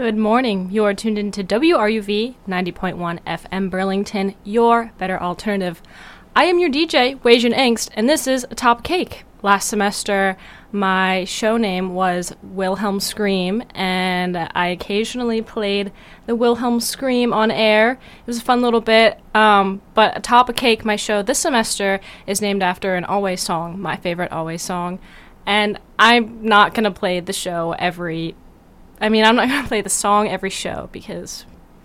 Good morning. You are tuned into WRUV 90.1 FM Burlington, your better alternative. I am your DJ, Weijun Angst, and this is Top Cake. Last semester, my show name was Wilhelm Scream, and I occasionally played the Wilhelm Scream on air. It was a fun little bit, but Top Cake, my show this semester, is named after an Always song, my favorite Always song, and I'm not going to play the show I'm not going to play the song every show because,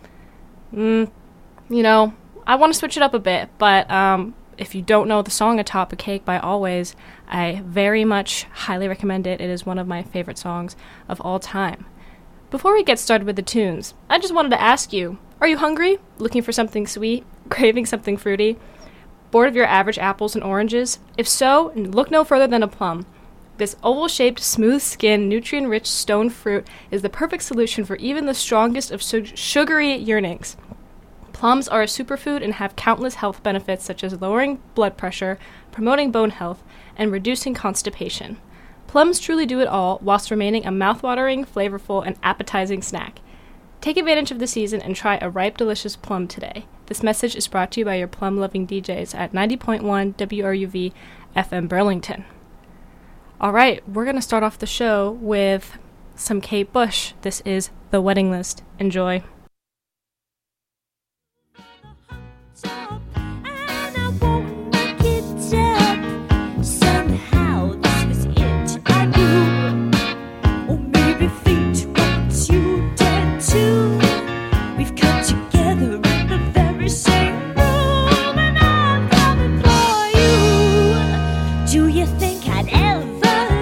I want to switch it up a bit, but if you don't know the song Atop a Cake by Always, I very much highly recommend it. It is one of my favorite songs of all time. Before we get started with the tunes, I just wanted to ask you, are you hungry? Looking for something sweet? Craving something fruity? Bored of your average apples and oranges? If so, look no further than a plum. This oval-shaped, smooth-skinned, nutrient-rich stone fruit is the perfect solution for even the strongest of sugary yearnings. Plums are a superfood and have countless health benefits such as lowering blood pressure, promoting bone health, and reducing constipation. Plums truly do it all whilst remaining a mouth-watering, flavorful, and appetizing snack. Take advantage of the season and try a ripe, delicious plum today. This message is brought to you by your plum-loving DJs at 90.1 WRUV FM Burlington. All right, we're going to start off the show with some Kate Bush. This is The Wedding List. Enjoy.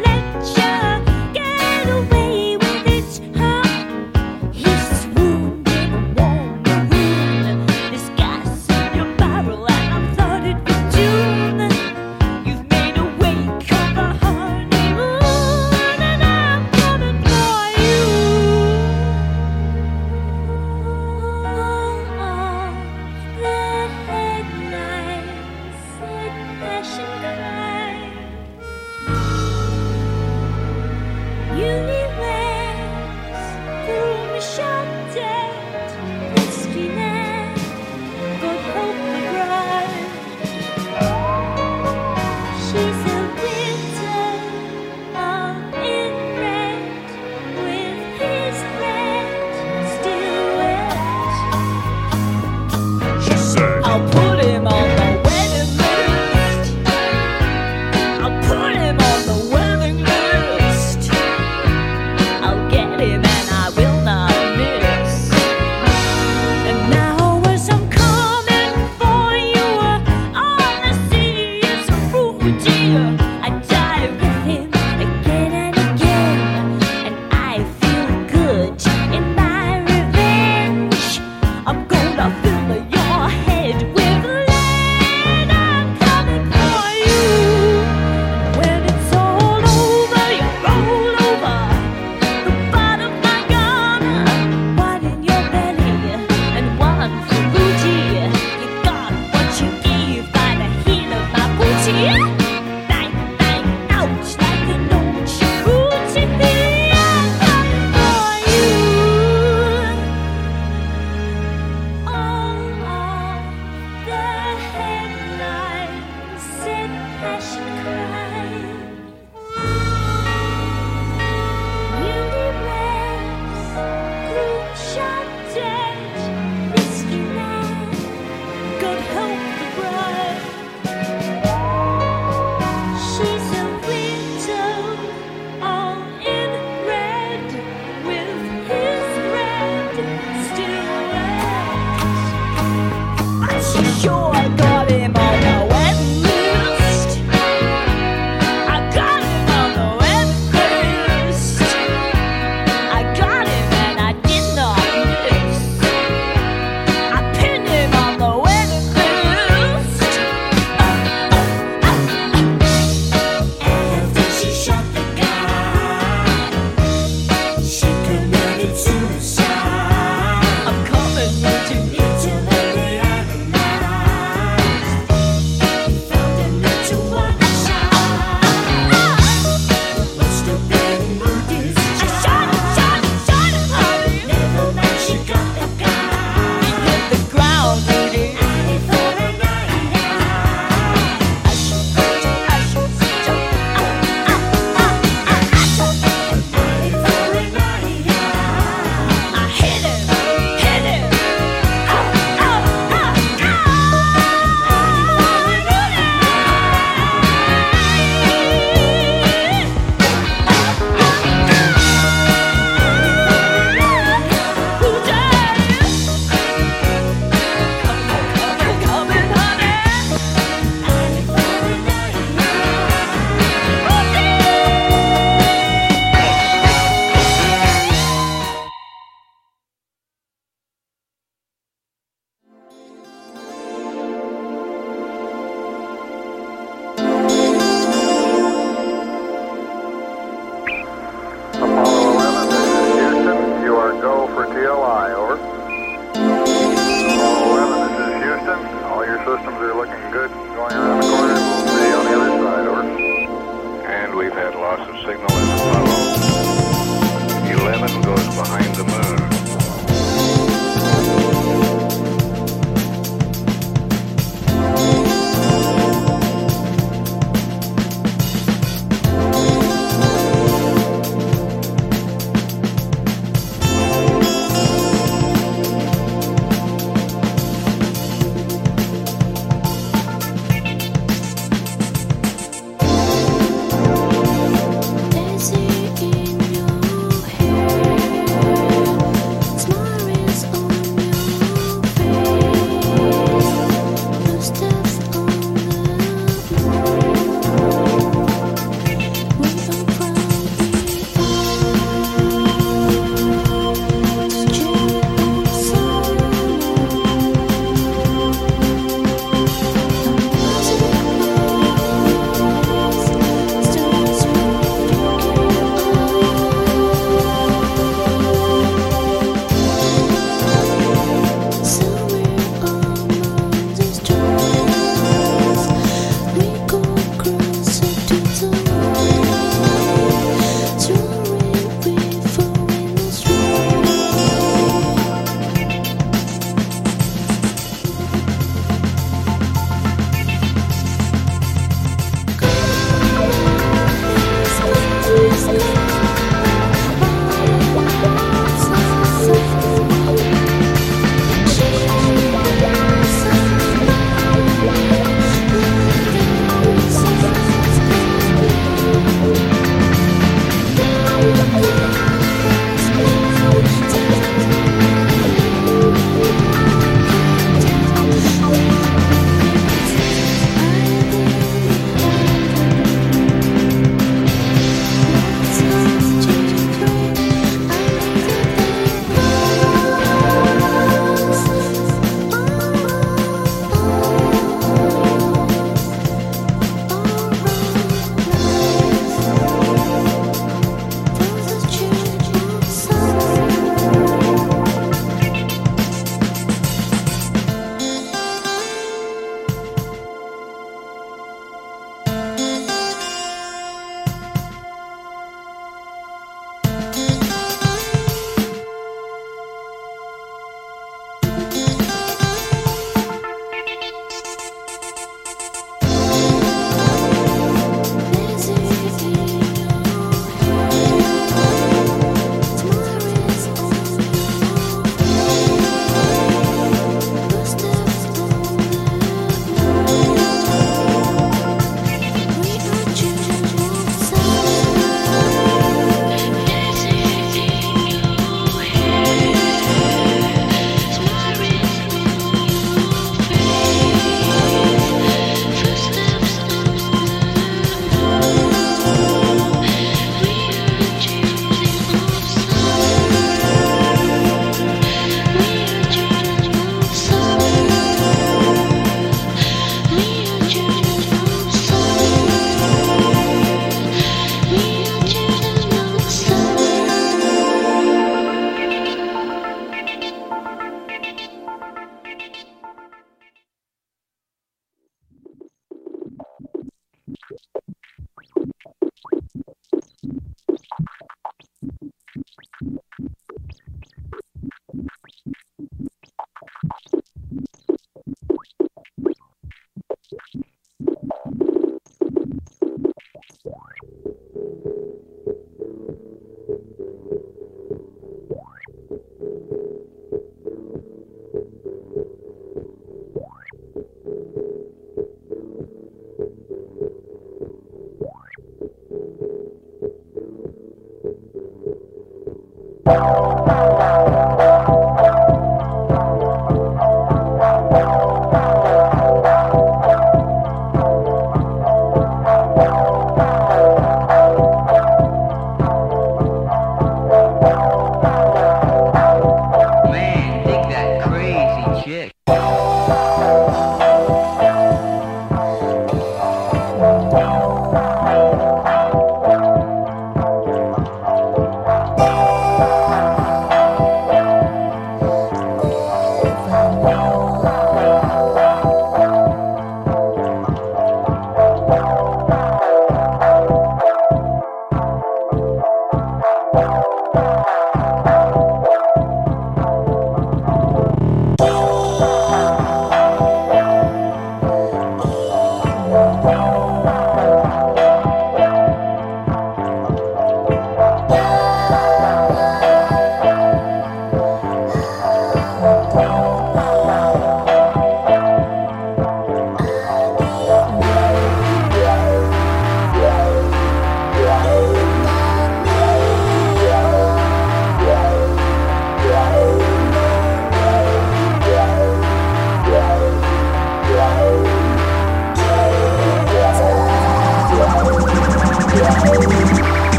Wound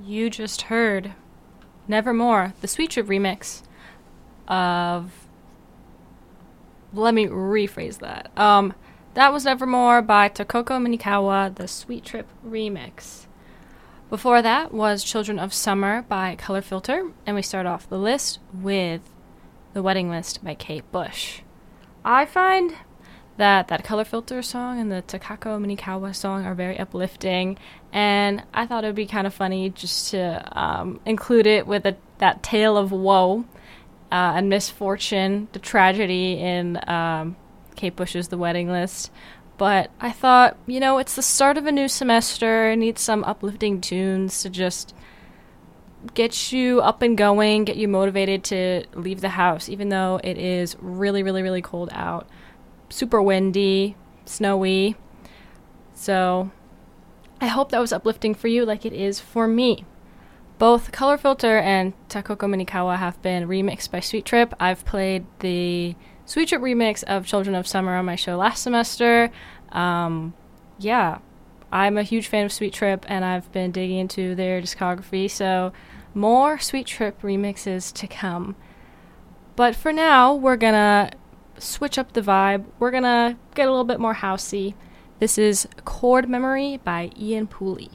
You just heard Nevermore, the Sweet Trip remix of... Let me rephrase that. That was Nevermore by Takoko Minikawa, the Sweet Trip remix. Before that was Children of Summer by Color Filter, and we start off the list with The Wedding List by Kate Bush. I find that Color Filter song and the Takako Minikawa song are very uplifting, and I thought it would be kind of funny just to include it with that tale of woe and misfortune, the tragedy in Kate Bush's The Wedding List. But I thought, it's the start of a new semester. It needs some uplifting tunes to just get you up and going, get you motivated to leave the house, even though it is really, really, really cold out. Super windy, snowy. So I hope that was uplifting for you like it is for me. Both Color Filter and Takoko Minikawa have been remixed by Sweet Trip. I've played the Sweet Trip remix of Children of Summer on my show last semester. I'm a huge fan of Sweet Trip, and I've been digging into their discography, so more Sweet Trip remixes to come. But for now, we're gonna switch up the vibe. We're gonna get a little bit more housey. This is Chord Memory by Ian Pooley.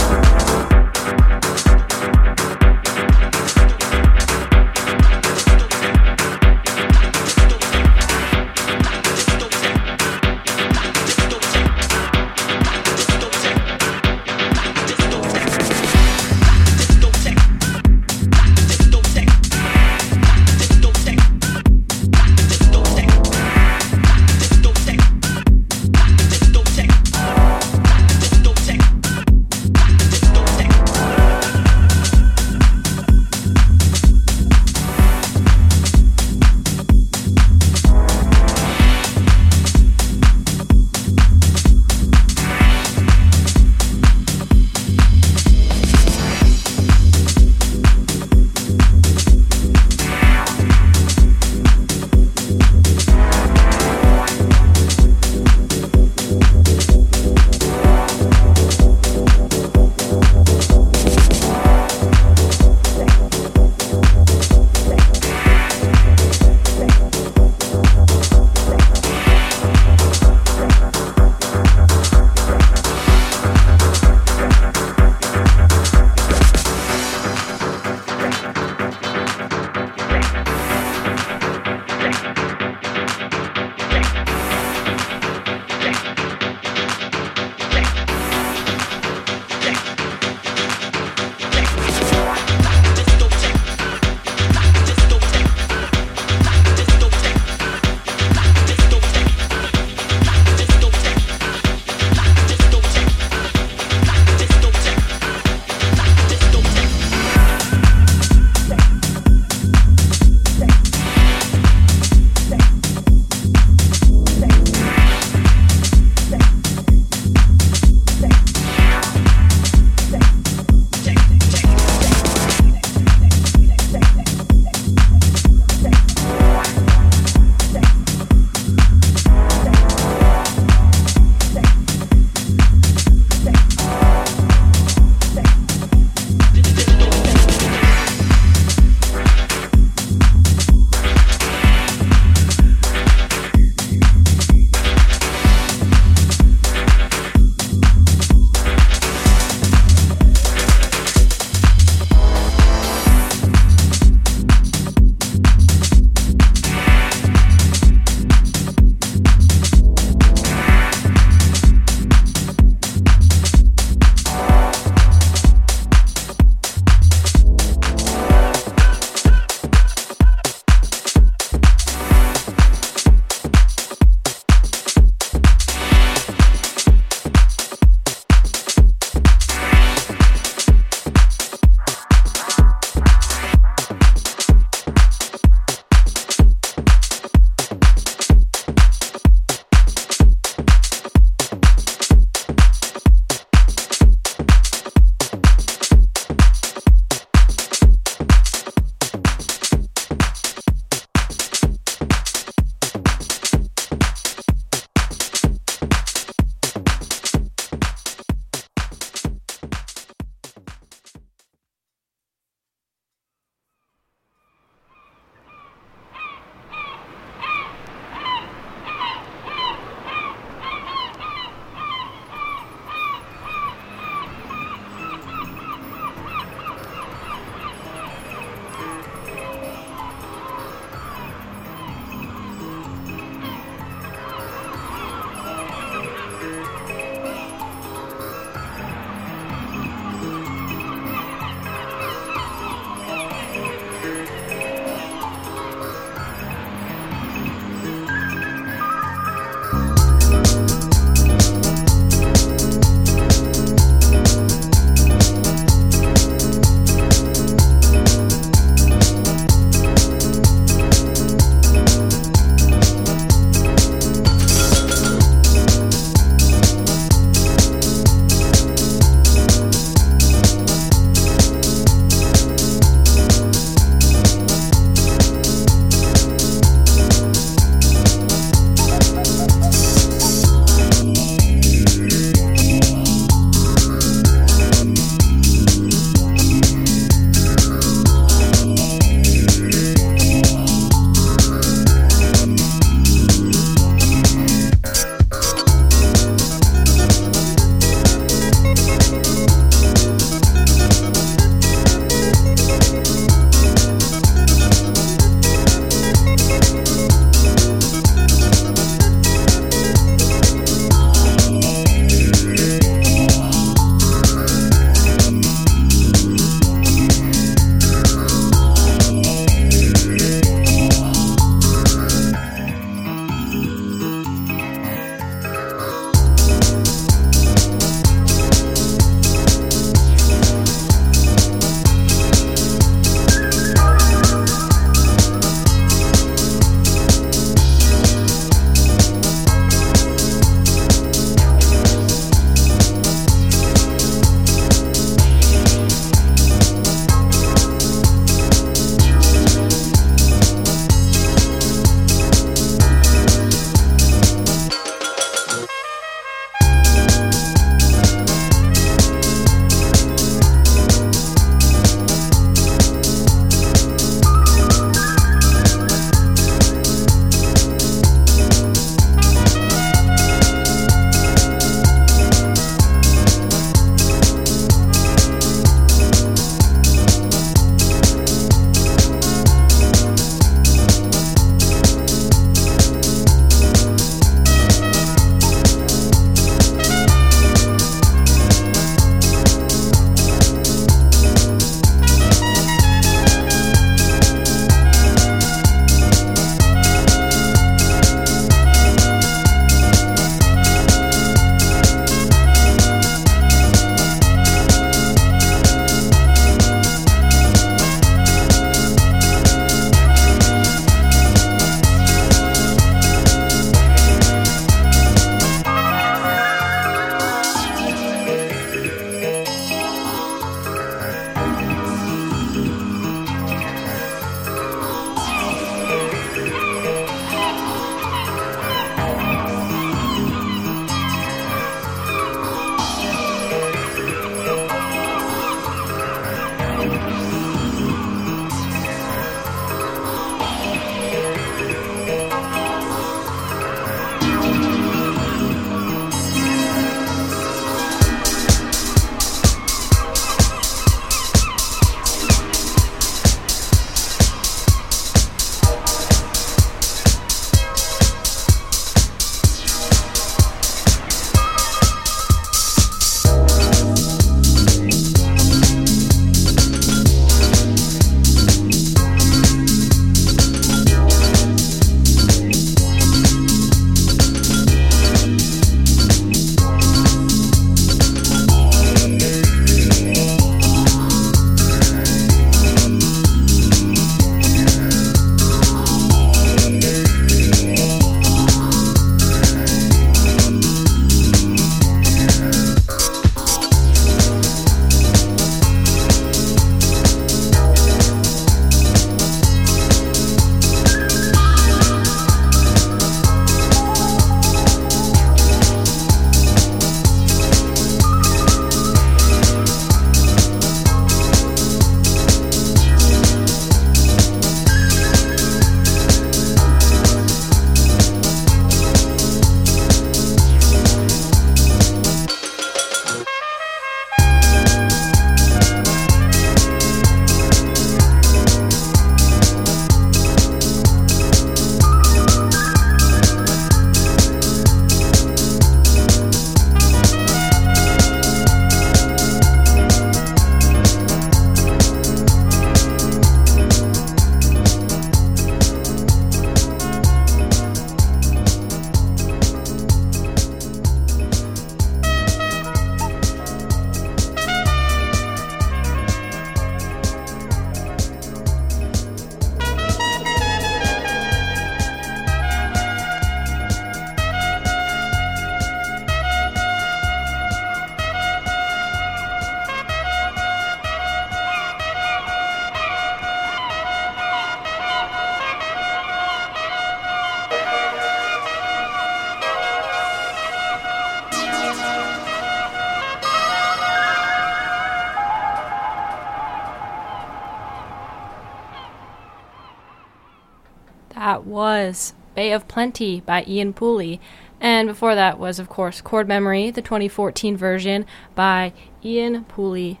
That was Bay of Plenty by Ian Pooley. And before that was, of course, Chord Memory, the 2014 version by Ian Pooley.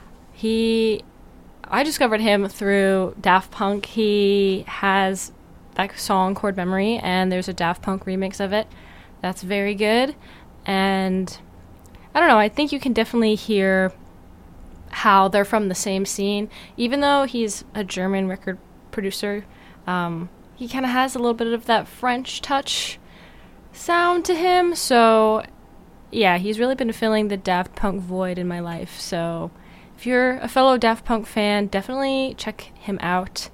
I discovered him through Daft Punk. He has that song, Chord Memory, and there's a Daft Punk remix of it. That's very good. And I don't know, I think you can definitely hear how they're from the same scene. Even though he's a German record producer, he kind of has a little bit of that French touch sound to him. So, yeah, he's really been filling the Daft Punk void in my life. So, if you're a fellow Daft Punk fan, definitely check him out.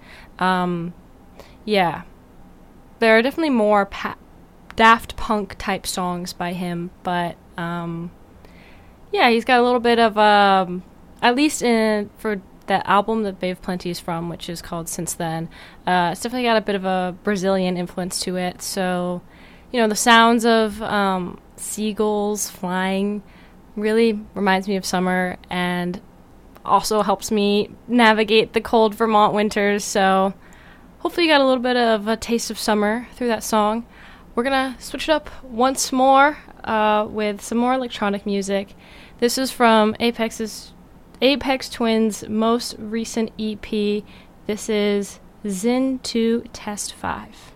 Yeah, there are definitely more Daft Punk type songs by him, but yeah, he's got a little bit of at least for the album that Bay of Plenty is from, which is called Since Then. It's definitely got a bit of a Brazilian influence to it. So, you know, the sounds of seagulls flying really reminds me of summer and also helps me navigate the cold Vermont winters. So hopefully you got a little bit of a taste of summer through that song. We're going to switch it up once more with some more electronic music. This is from Aphex Twin's most recent EP. This is Zin 2 Test 5.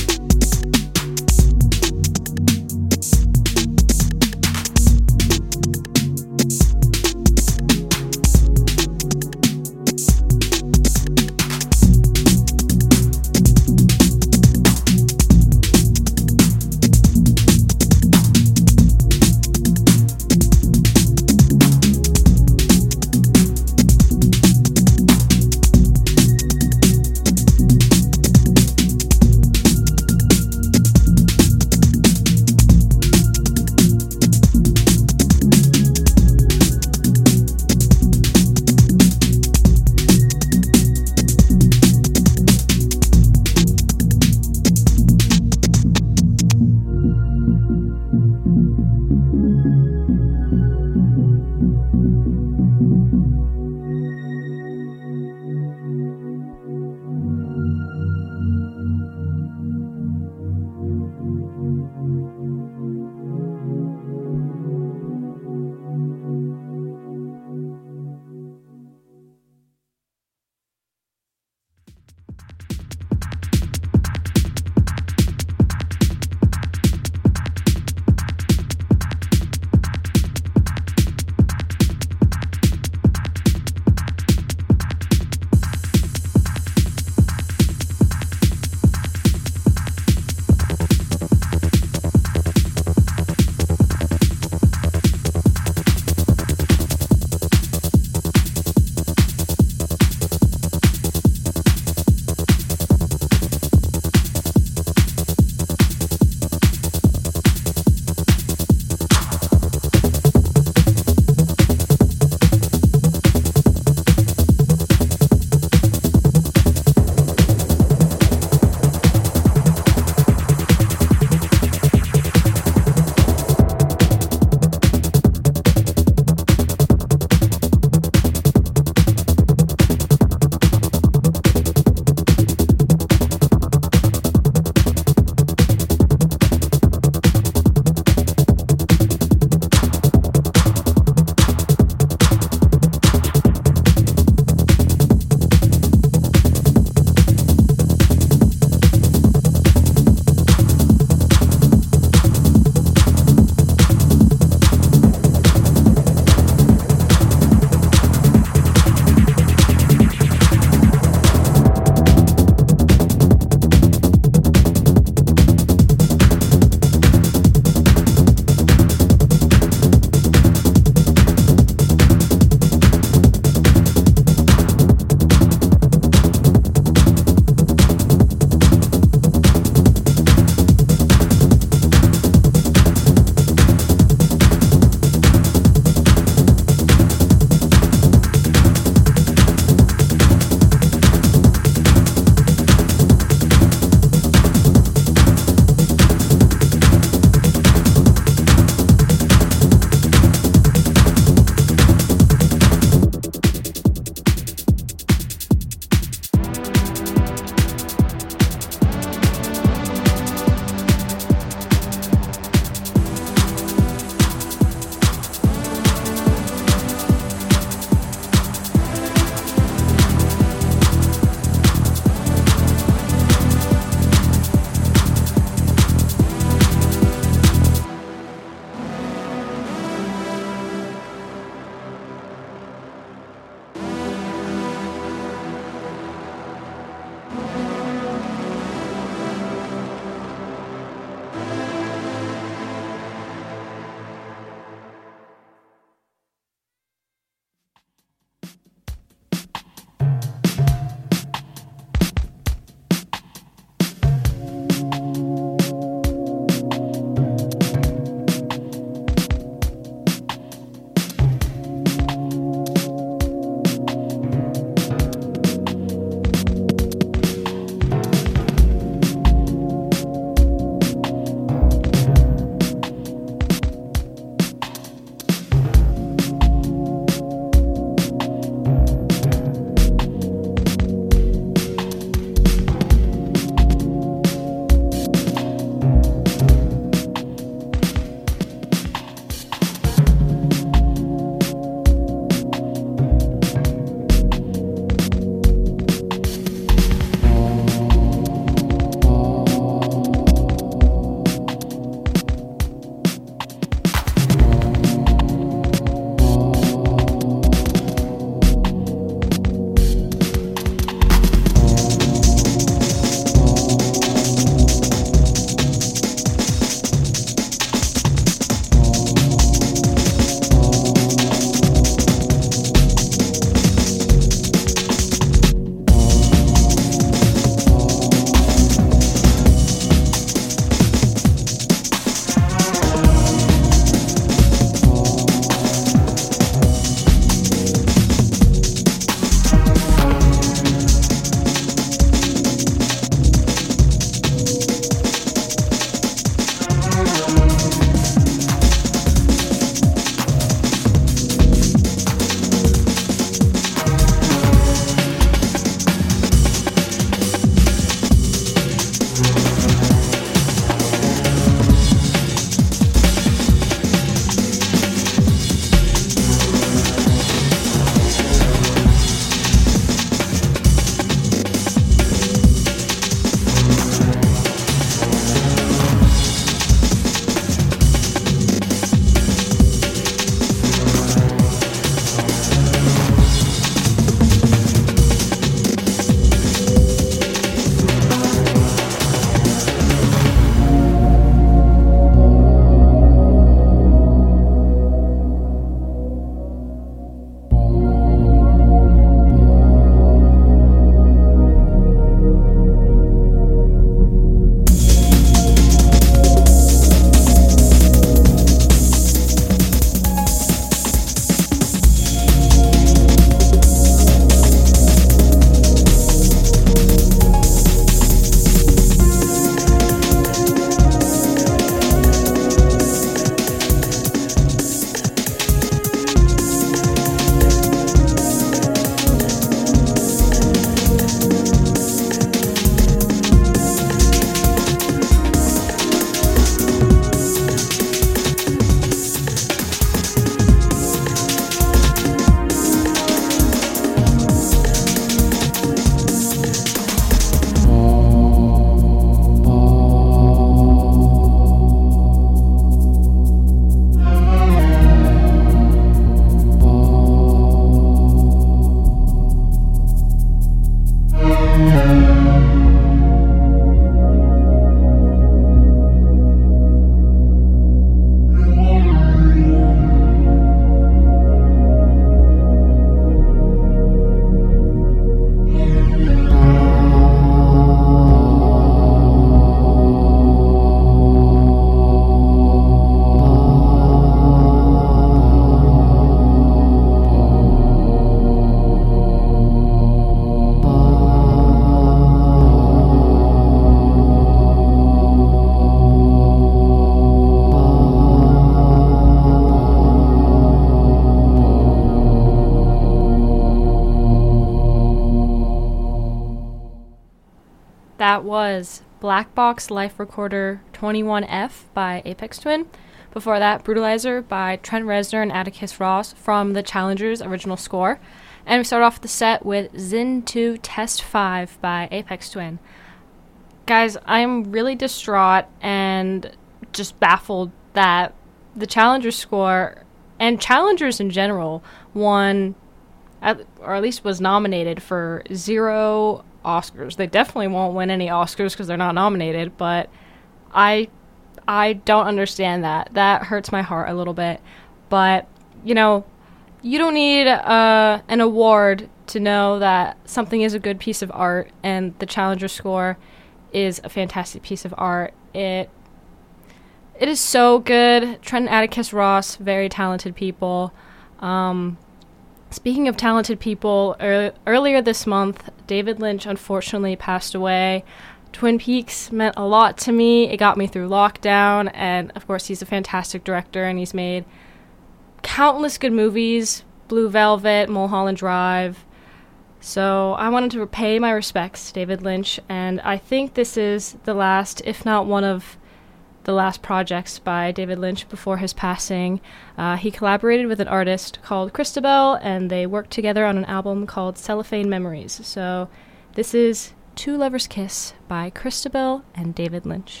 That was Black Box Life Recorder 21F by Aphex Twin. Before that, Brutalizer by Trent Reznor and Atticus Ross from the Challengers original score. And we start off the set with Zin 2 Test 5 by Aphex Twin. Guys, I'm really distraught and just baffled that the Challengers score, and Challengers in general, won, or at least was nominated for 0 Oscars. They definitely won't win any Oscars because they're not nominated, but I don't understand that. That hurts my heart a little bit. But, you know, you don't need an award to know that something is a good piece of art, and the Challenger score is a fantastic piece of art. It is so good. Trent and Atticus Ross, very talented people. Speaking of talented people, earlier this month, David Lynch unfortunately passed away. Twin Peaks meant a lot to me. It got me through lockdown, and of course he's a fantastic director, and he's made countless good movies, Blue Velvet, Mulholland Drive. So I wanted to pay my respects to David Lynch, and I think this is the last, if not one of the last projects by David Lynch before his passing. He collaborated with an artist called Christabel, and they worked together on an album called Cellophane Memories. So this is Two Lovers Kiss by Christabel and David Lynch.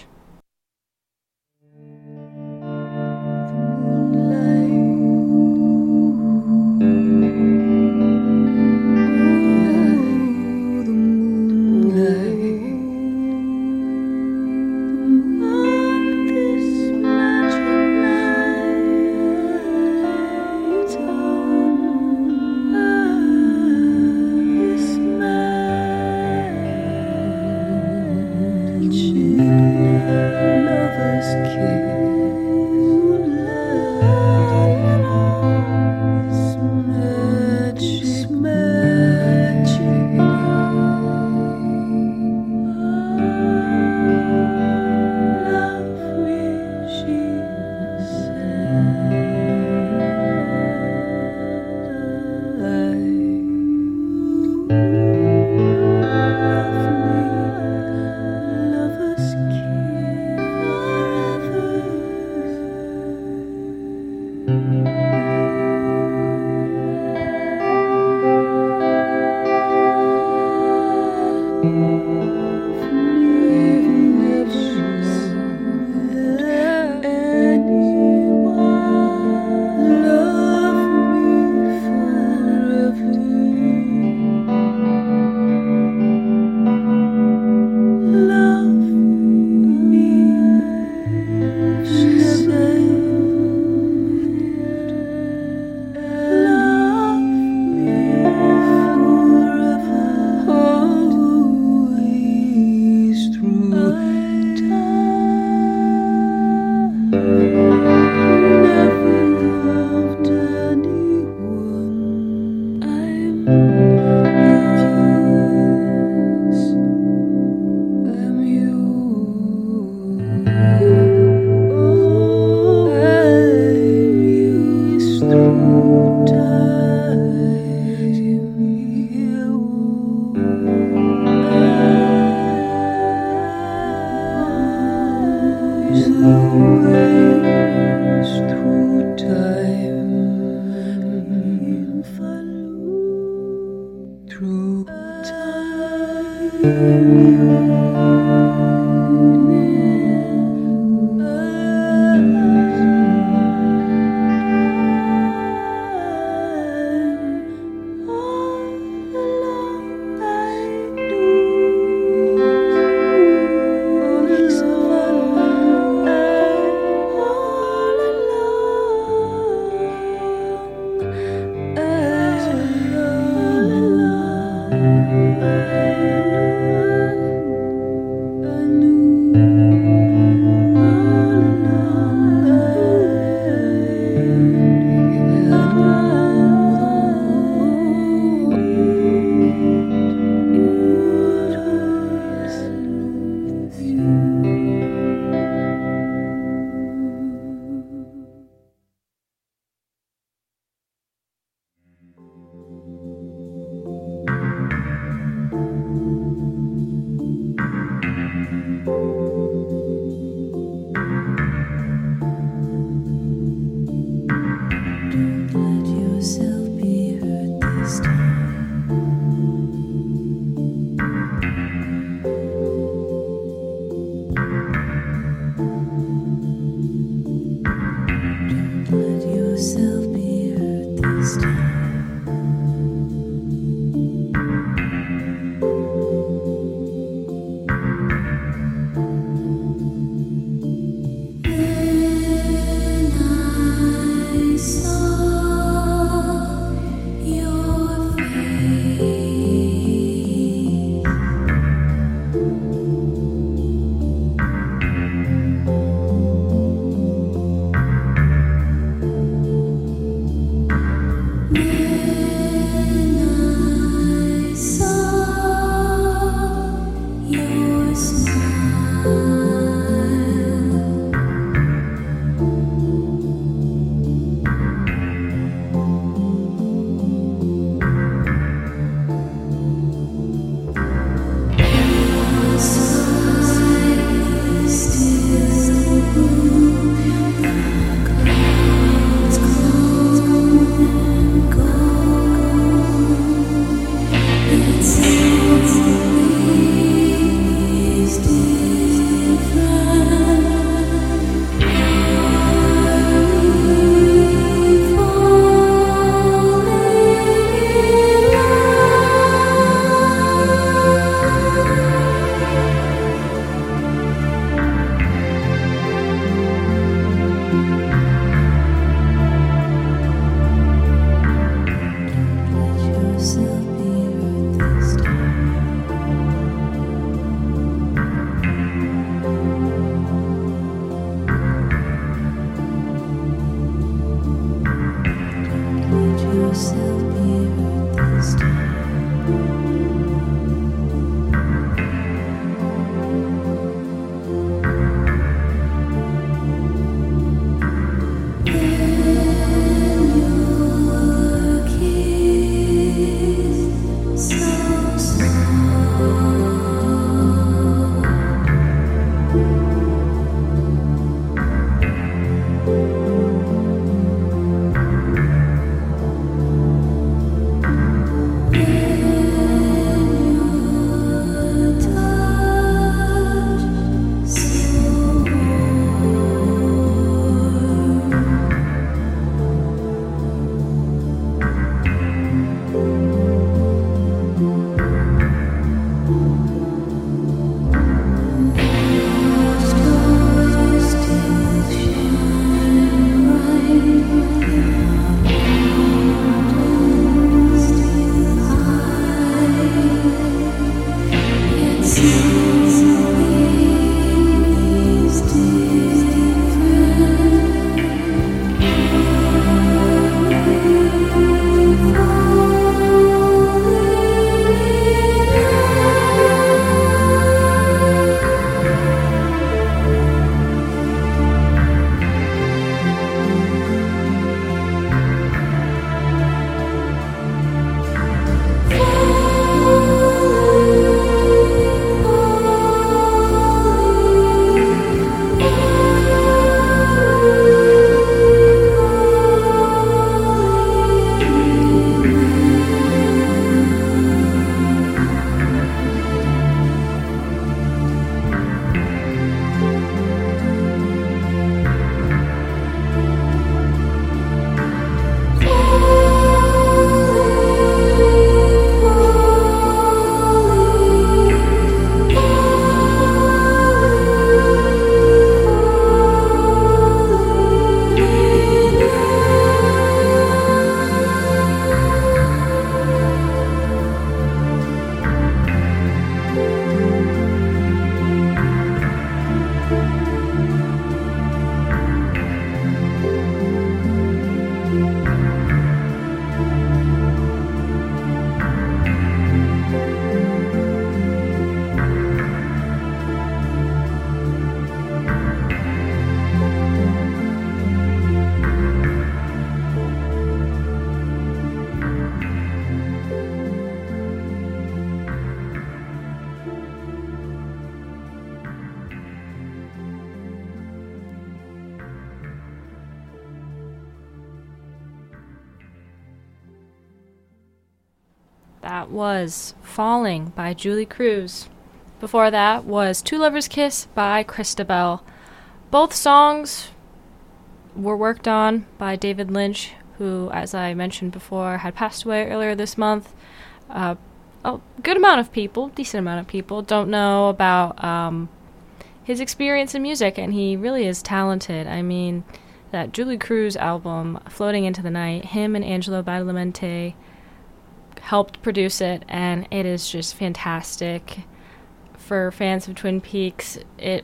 That was Falling by Julie Cruz. Before that was Two Lovers Kiss by Christabel. Both songs were worked on by David Lynch, who, as I mentioned before, had passed away earlier this month. A good amount of people, decent amount of people, don't know about his experience in music, and he really is talented. I mean, that Julie Cruz album, Floating into the Night, him and Angelo Badalamenti helped produce it, and it is just fantastic. for fans of Twin Peaks. It's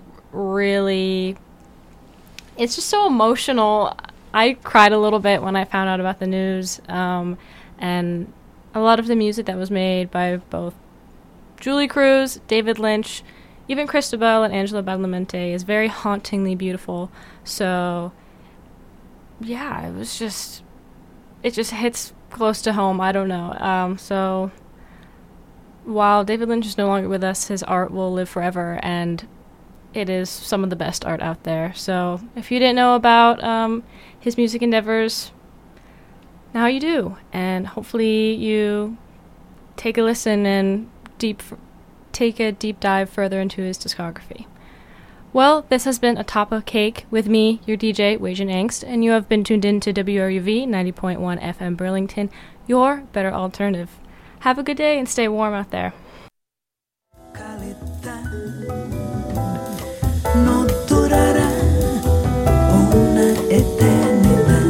just so emotional. I cried a little bit when I found out about the news, and a lot of the music that was made by both Julie Cruz, David Lynch, even Cristobal and Angela Badalamenti is very hauntingly beautiful. So, yeah, it just hits close to home. I don't know. So, while David Lynch is no longer with us, his art will live forever, and it is some of the best art out there. So, if you didn't know about his music endeavors, now you do. And hopefully you take a listen and take a deep dive further into his discography. Well, this has been Atop of Cake with me, your DJ, Weijin Angst, and you have been tuned in to WRUV 90.1 FM Burlington, your better alternative. Have a good day and stay warm out there. No durará una eternidad.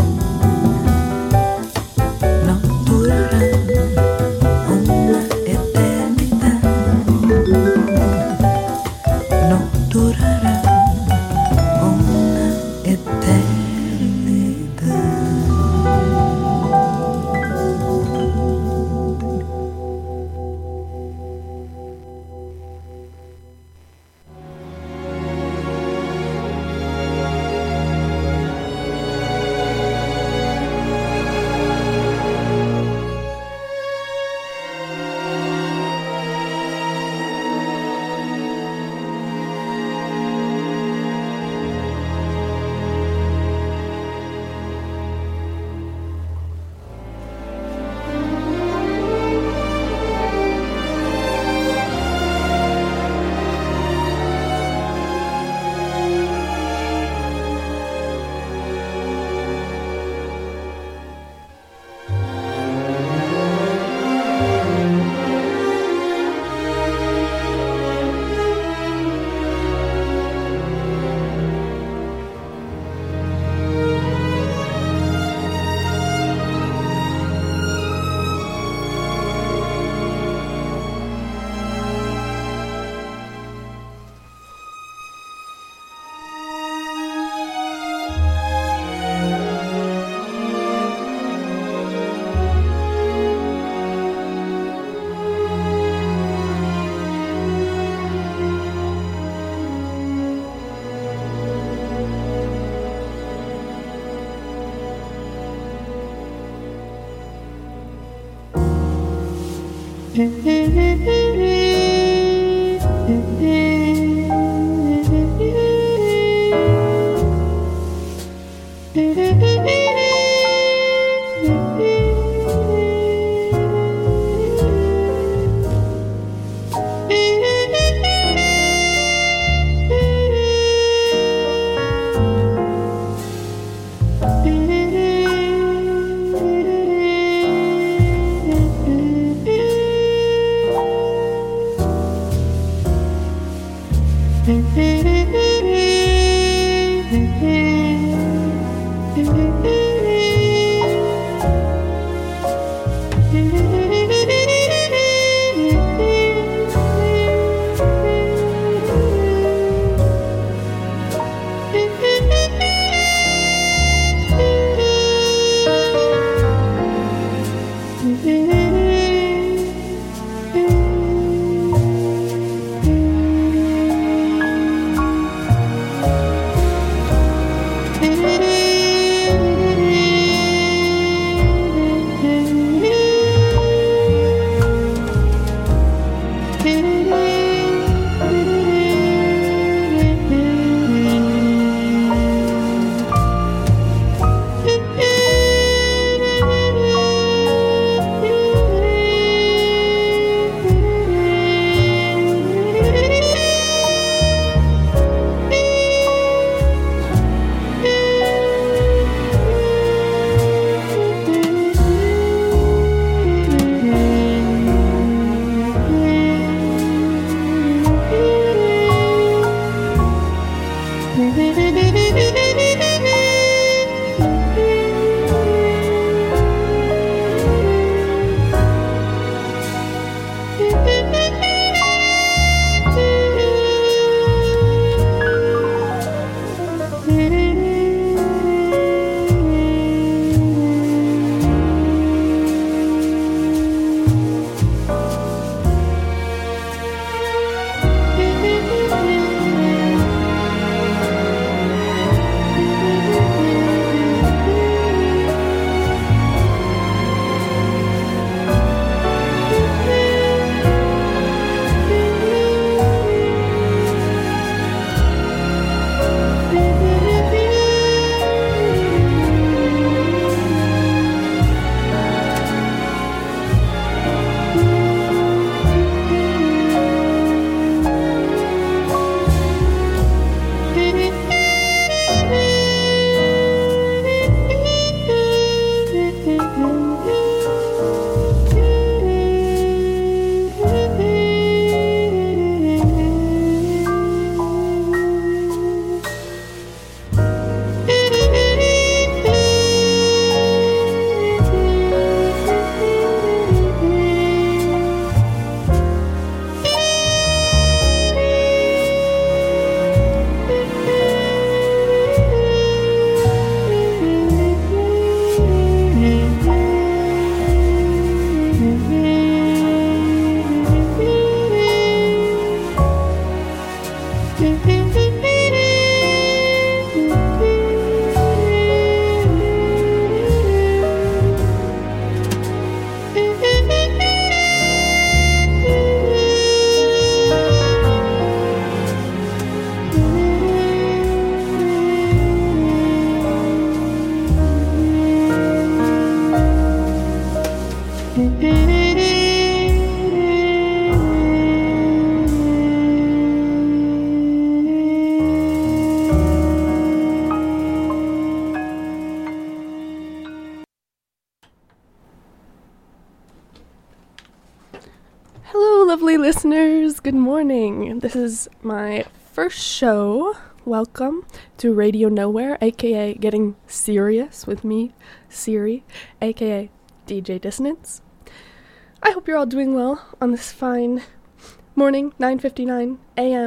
No durará una eternidad. No durará una eternidad. Hello, lovely listeners. Good morning. This is my first show. Welcome to Radio Nowhere, aka Getting Serious with me, Siri, aka DJ Dissonance. I hope you're all doing well on this fine morning, 9:59 a.m.